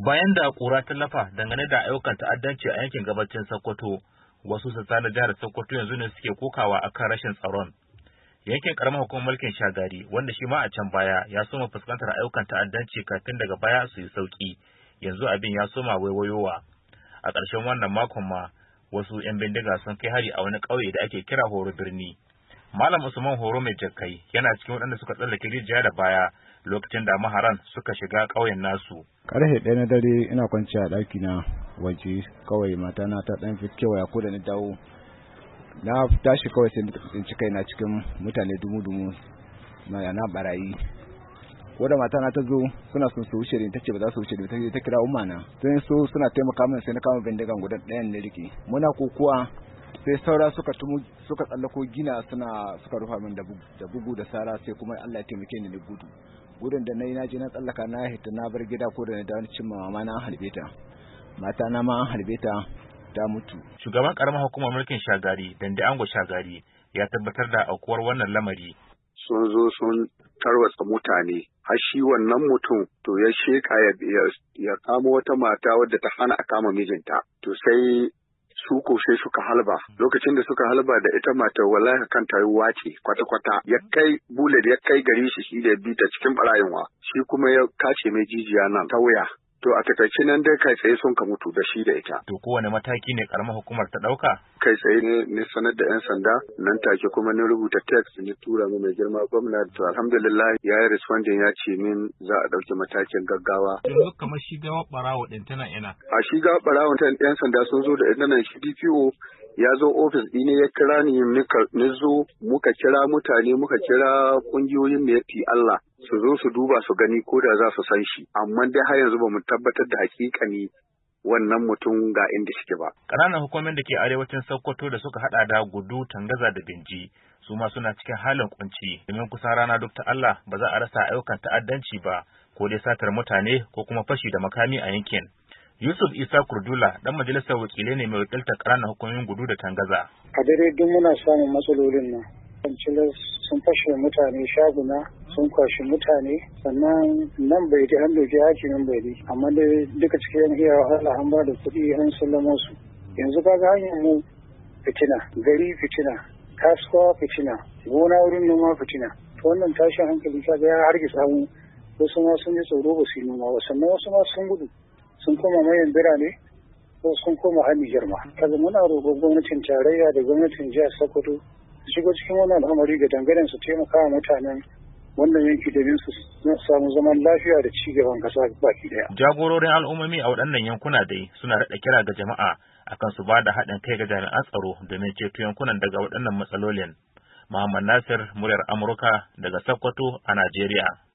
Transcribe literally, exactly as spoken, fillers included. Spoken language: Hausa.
Bayan da ƙura ta lafa dangane da ayyukan ta'addanci a yankin gabacin Sokoto, wasu sassa na jihar Sokoto yanzu ne suke kokawa akan rashin tsaron. Yankin karamar hukumar mulkin Shagari, wanda shi ma a can baya ya soma fuskantar ayyukan ta'addanci kafin daga baya su yi sauki, yanzu abin ya soma waiwayowa. A ƙarshen wannan makon ma, wasu 'yan bindiga sun kai hari a wani ƙauye da ake kira Horo Birni. Malam Usman Horo mai jakkai yana cikin waɗanda suka tsallake rijiya da baya lokacin da maharan suka shiga ƙauyen nasu. Karfe ɗaya na dare ina kwanci a ɗaki na waje kawai mata na ta ɗan fit kewaya ko da ni dawo. Na tashi kawai sai na tsinci kaina cikin mutane dumu-dumu na na barayi. Ko da mata na ta zo suna son su wuce ta ce ba za su wuce ta ta kira umma na. Sai so suna taimaka min sai na kama bindigan guda ɗayan na rike. Muna kokuwa sai saura suka tumu suka tsallako gina suna suka rufa min da bugu da bugu da sara sai kuma Allah ya taimake ni da gudu. Gudun da nayi naje na tsallaka na hita na bar gida ko da na dawo cin mama na halbe ta. Mata na ma an halbe ta ta mutu. Shugaban karamar hukumar mulkin Shagari, Dande Ango Shagari, ya tabbatar da aukuwar wannan lamari. Sun zo sun tarwatsa mutane, har shi wannan mutum to ya sheka ya ya kama wata mata wadda ta hana a kama mijinta. To sai su ko sai suka halba, lokacin da suka halba da ita matar wallahi kan ta wace kwata-kwata, ya kai bullet ya kai gari shi shi da bi ta cikin barayin shi kuma ya kace mai jijiya nan ta wuya. To a takaice nan dai kai tsaye sun ka mutu da shi da ita. To kowane mataki ne karamar hukumar ta ɗauka? Kai tsaye ne ne sanar da 'yan sanda, nan take kuma ni rubuta text ni tura mu mai girma gwamna. To alhamdulillah ya yi responding ya ce min za a ɗauki matakin gaggawa. Yanzu kamar shi gawa ɓarawo ɗin tana ina? A shi gawa ɓarawon ta 'yan sanda sun zo da idanan shi D P O ya zo ofis ɗine ya kira ni ni zo muka kira mutane muka kira ƙungiyoyin da ya fi Allah su zo su duba su gani ko da za su san shi, amma dai har yanzu ba mu tabbatar da hakikani wannan mutum ga inda shike ba. Ƙananan hukumomin da ke arewacin Sokoto da suka hada da Gudu, Tangaza da Binji su ma suna cikin halin kunci domin kusan rana duk ta Allah ba za a rasa ayyukan ta'addanci ba ko dai satar mutane ko kuma fashi da makami a yankin. Yusuf Isa Kurdula dan majalisar wakilai ne mai wakiltar ƙananan hukumomin Gudu da Tangaza. A dare duk muna samun matsalolin nan. Kancilas sun fashe mutane shaguna, sun kwashi mutane, sannan nan bai da an doki haki nan bai di, amma dai duka cikin iya wahala an ba da kuɗi an sallamo su. Yanzu kaga hanyar mu fitina, gari fitina, kasuwa fitina, gona wurin noma fitina. To wannan tashin hankali kaga ya hargitsa mu, wasu ma sun yi tsoro ba su yi noma ba, sannan wasu ma sun gudu. Sun koma mayan birane ko sun koma har Nijar ma. Kaga muna roƙon gwamnatin tarayya da gwamnatin jihar Sokoto su shigo cikin wannan al'amari da dangane su taimaka wa mutanen wannan yanki domin su samu zaman lafiya da ci gaban ƙasa baki daya. Jagororin al'ummomi a waɗannan yankuna dai suna daɗa kira ga jama'a akan su ba da haɗin kai ga jami'an tsaro domin ceto yankunan daga waɗannan matsalolin. Muhammad Nasir, muryar Amurka daga Sokoto a Najeriya.